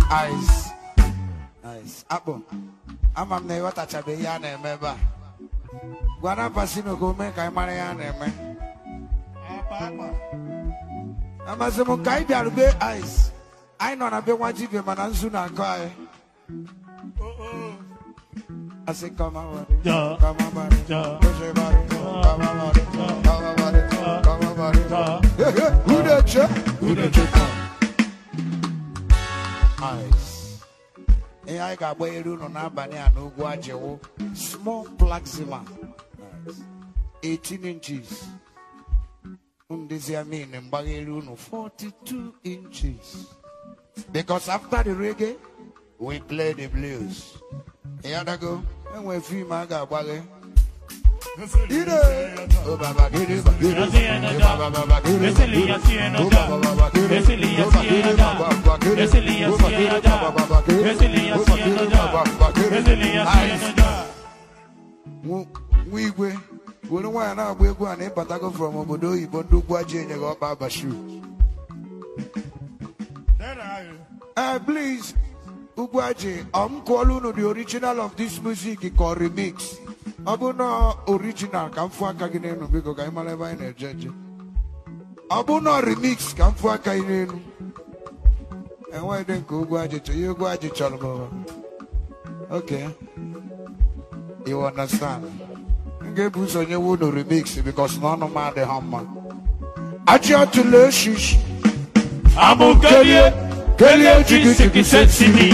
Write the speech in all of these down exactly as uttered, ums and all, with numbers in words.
Ice. Nice. Apple. I'm a never touch a bayan and member. Guana Pasino go make I Marianne and man. I'm a some kind of big ice. I know I've been watching him and soon I cry. I say, come on, come on, come on, come on, come on, who the check? Who the check? Ice. And I got way to know Nabani and Uguajo. Small plaxima. eighteen inches. Undesiamin and Bagiruno, forty-two inches. Because after the reggae, we play the blues. Here I go. And we feel my God, Wally. We we we don't want to we go and Patago from Obodo, you don't do what you got Baba shoe. Uh, please, Ugwaji, I'm calling the original of this music called remix. Abuna original, come for Kagin because I'm a in a judge. Abuna remix, come for Kain. And why then Ugwaji to you, Gwaji Chalmo? Okay, you understand. Get boots on your wood remix because none of my the hammer. Aja to Lushish. I'm okay. Kelly, you can see me.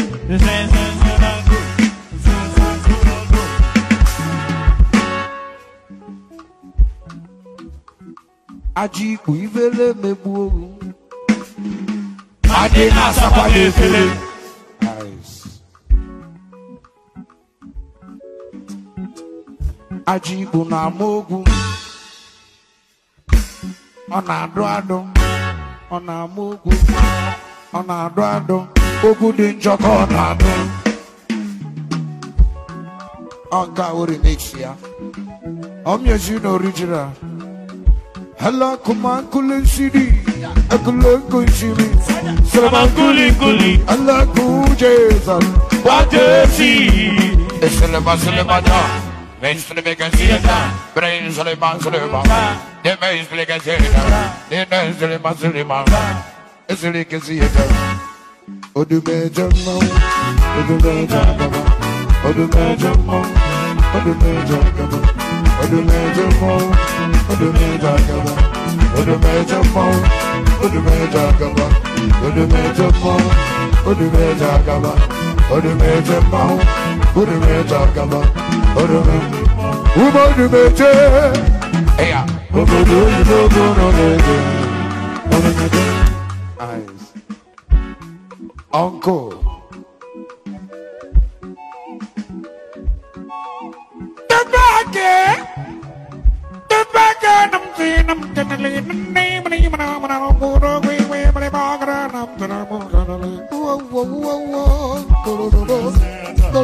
Aji, we will me boo. I did not suffer the feeling. Nice. Aji, Buna Mogu. On a drado. On a Mogu. On a drado, Ogu din Jokonado. On Gauri Nixia. I'm your Juno original. Hello, come on, Kulin City. A Kulin City. Salaman Kulin Kulin. Allah Kujason. What do see? It's a Lebasilabana. Veins to the big theater. Brains of the Bansalima. The maze like a theater. The nose of the Bansalima. It's a lick as theater. Odu Major Mo. Odu Major Gaba. Odu Major Mo. Odu Major Gaba. Odu Major Mo. Odu Major Gaba. Odu Major Mo. Odu Major Gaba. Odu Major Mo. Odu Major Gaba. Odu Major Mo. Odu Major Gaba. Odu Major Mo. Odu Major. Hey ya. Odu Major. Eyes. Uncle. The back, the back, I'm seeing them generally. The name of the human, I'm going to go away, where my background, I'm going to go. Whoa, whoa, whoa, whoa.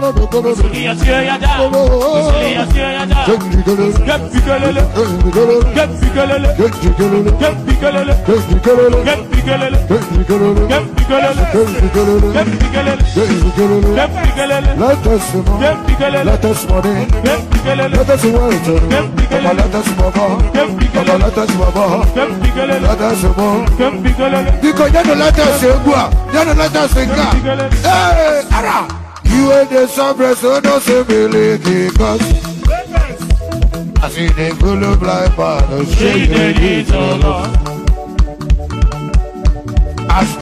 Let us money, let us work, let us move on, let us move on, let us move on. Because you don't let us go, you don't let us go. Hey, Ara! You ain't the sovereign, so no civility, cause I see the full of life, but the shade is all. As